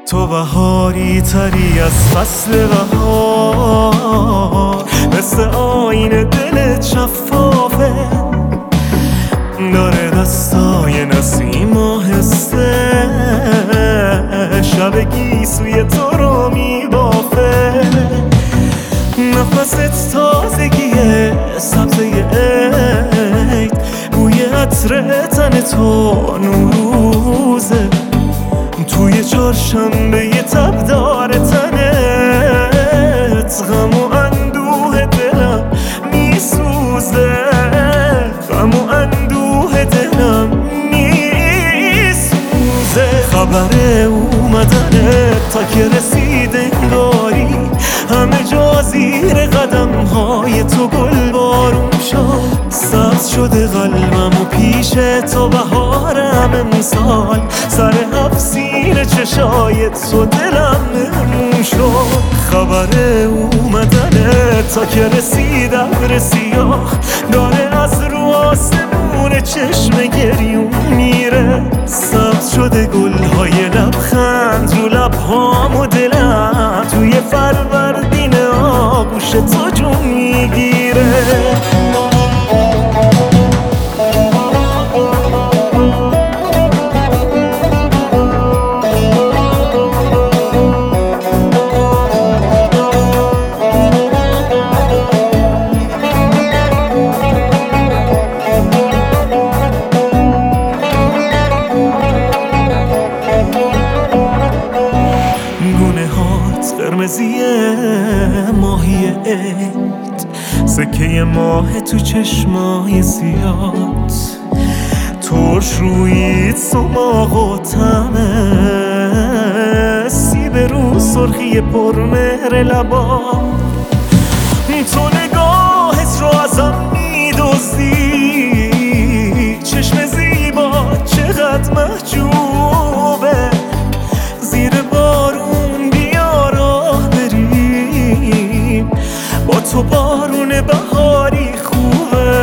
تو بهاری تری از فصل بهار، مثل آینه دلت شفافه، داره دستای نسیم آهسته شب گیسوی تو رو میبافه. نفست تازگیه سبزه عید، بوی عطر تن تو نوروزه، توی چهارشنبه یه تب داره تنت، غم و اندوه دلم میسوزه، غم و اندوه دلم میسوزه. خبر اومدنت تا که رسید انگاری، همه جا زیر قدم های تو گل بارون شد، سبز شده قلبم و پیش تو بهارم امسال، سر حفظین چشای تو دلم مهمون شد. خبر اومدنه تا که رسید ابر سیاه، داره از رو آسمون چشم گریون میره، سبز شده گلهای لبخند رو لبهام و دلم، توی فروردین آغوش تو جون میگیره. قرمزیه ماهی عید، سکه ماه تو چشمای سیاد، ترش روی سماق و تمه، سیب رو سرخی پرمهر لبا، تو نگاهت رو ازم میدوزی، چشم زیبا چقدر محجوبه، زیر بارون بیا راه بریم، با تو بارون بهاری خوبه،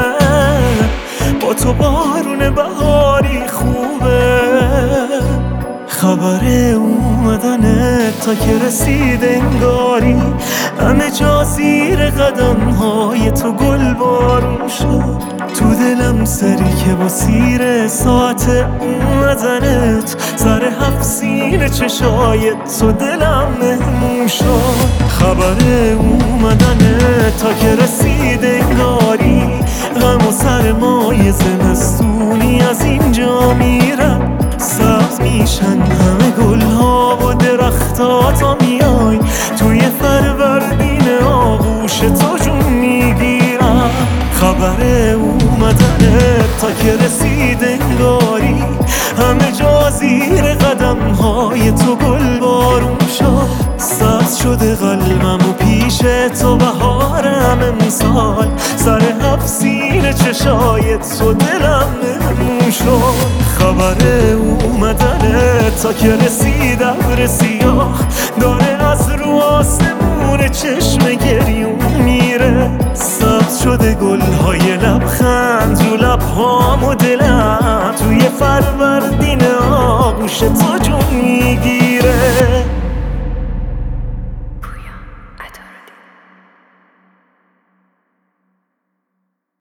با تو بارون بهاری خوبه. خبر اومدنه تا که رسید انگاری، همه جا زیر قدم های تو گل بارون شد، تو دلم سری که با سیر ساعت اومدنت، سر حفظین چشای تو دلم مهمون شد. خبر اومدنه تا که رسید انگاری، غم و سرمای زمستونی از اینجا میرن، سبز میشن همه گلها و درختا تا میای، توی فروردین آغوش تو جون میگیرم. خبر اومدنه تا که رسید انگاری، همه جا زیر قدم های تو گل بارون شد، سبز شده قلبم و پیش تو بهارم امسال، سر حفظین چشای تو دلم مهمون شد. خبر اومدنه تا که رسید ابر سیاه، داره از رو آسمون چشم گریون میره، سبز شده گلهای لبخند رو لبهام و دلم، توی فروردین آغوش تو جون میگیره.